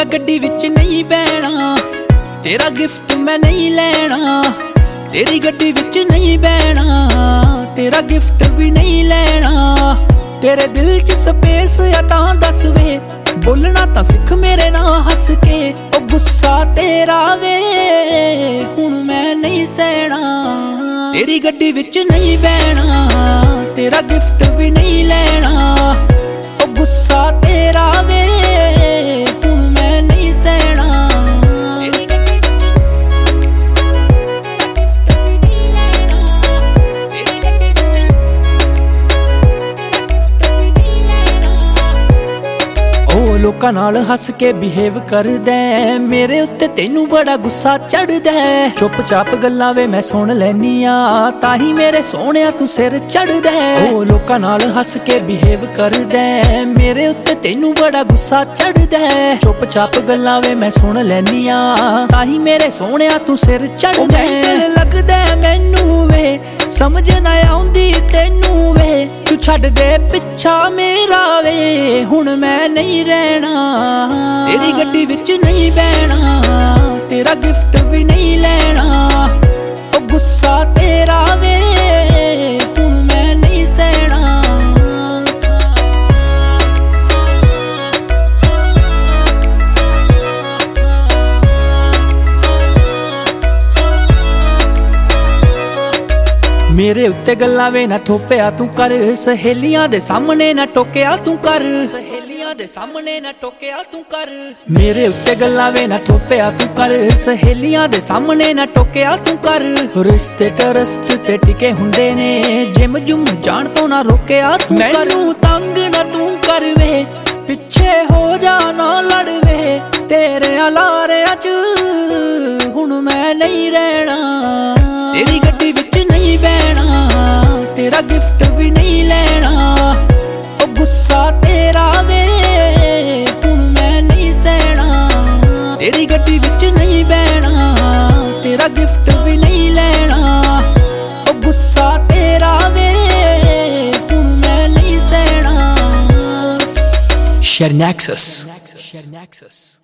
मैं गड्डी विच नहीं बैठना, तेरा गिफ्ट मैं नहीं लेना। तेरी गड्डी विच नहीं बैठना, तेरा गिफ्ट भी नहीं लेना। तेरे दिल च स्पेस या तां दस वे, बोलना तां सिख मेरे नाल हस के। ओ गुस्सा तेरा वे हुण मैं नहीं सहना, तेरी गड्डी विच नहीं बैठना, तेरा गिफ्ट भी नहीं लेना। ओ गुस्सा तेरा वे हुण मैं नहीं सहना। लोकां नाल हस के बिहेव करदा, मेरे उत्ते तैनू बड़ा गुस्सा चढ़दा। चुप चाप गल्लां वे मैं सुन लैनी आ, ताही मेरे सोहणिया तू सिर चढ़दा। ओ लोकां नाल हस के बिहेव करदा, मेरे उत्ते तैनू बड़ा गुस्सा चढ़दा। चुप चाप गल्लां वे मैं सुन लैनी आ, ताही मेरे सोहणिया तू सिर चढ़दा। लगदा मैनू वे समझ ना आउंदी तैनू वे, तू छड्ड दे पिछा मेरा वे हुण मैं नहीं रहना। तेरी गड्डी विच नहीं बैठना, तेरा गिफ्ट भी नहीं लेना। ओ गुस्सा तेरा वे हुण मैं नहीं सहना। मेरे उत्ते गल्लां वे ना थोपिया तू कर, सहेलियां दे सामने ना टोकिया तू कर। सहेलियां दे सामने ना टोकिया तू कर। मेरे उत्ते गल्लां वे ना थोपिया तू कर, सहेलियां दे सामने ना टोकिया तू कर। रिश्ते ट्रस्ट ते टिके हुंदे ने, जिम जुम जान तो ना रोकिया तू कर। मैनू तंग ना तू कर वे, पिछे हो जा ना लड़ वे, तेरे अलारियां च हुण मैं नहीं रहना। तेरी गड्डी विच नहीं बैठना, तेरा गिफ्ट भी नहीं लेना। ओ गुस्सा तेरा वे हुण मैं नहीं सहना। तेरी गड्डी विच नहीं बैठना, तेरा गिफ्ट भी नहीं लेना। ओ गुस्सा तेरा वे हुण मैं नहीं सहना। Share Nexus.